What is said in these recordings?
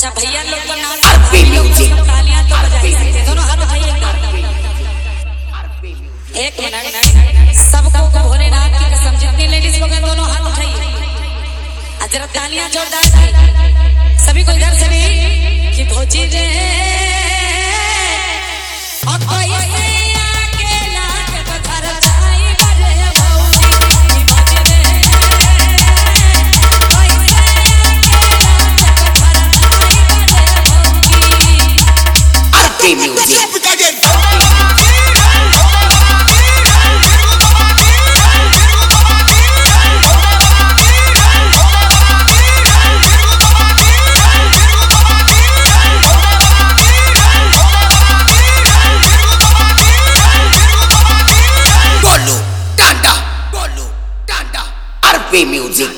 अच्छा भैया लोग को नाम आरपी म्यूजिक तालियां तो बजाई सकते हैं। दोनों हाथ उठाइए एक मिनट सबको भोलेनाथ की कसम जितनी लेडीज लोग हैं दोनों हाथ उठाइए जरा तालियां जोरदार सभी को इधर से भी कि भोजी रे और कोई से आके लाके पत्थर छाई करे भौजी भोजी रे कोई से आके लाके पत्थर छाई करे भौजी R P music R P music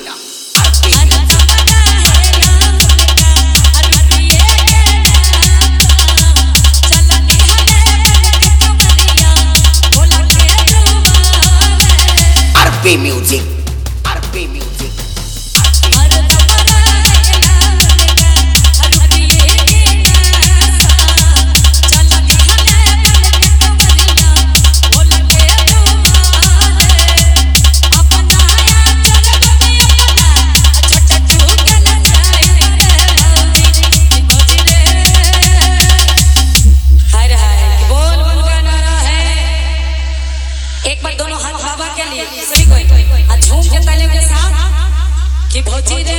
R P music R P music एक बार दोनों हाथ बाबा के लिए सही कोई आज झूम के तालियों के साथ कि भौजी रे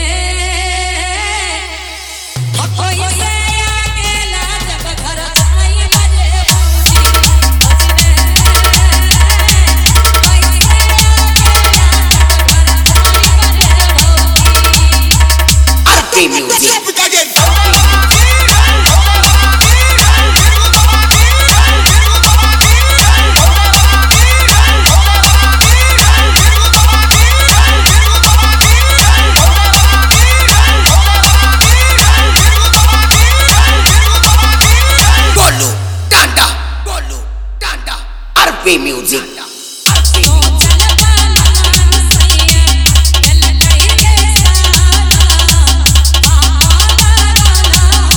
कोई से आके लाज घर छाई बजे भौजी भौजी रे कोई से आके लाज घर छाई बजे भौजी R P music R P music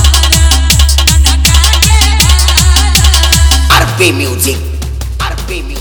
R P music R P music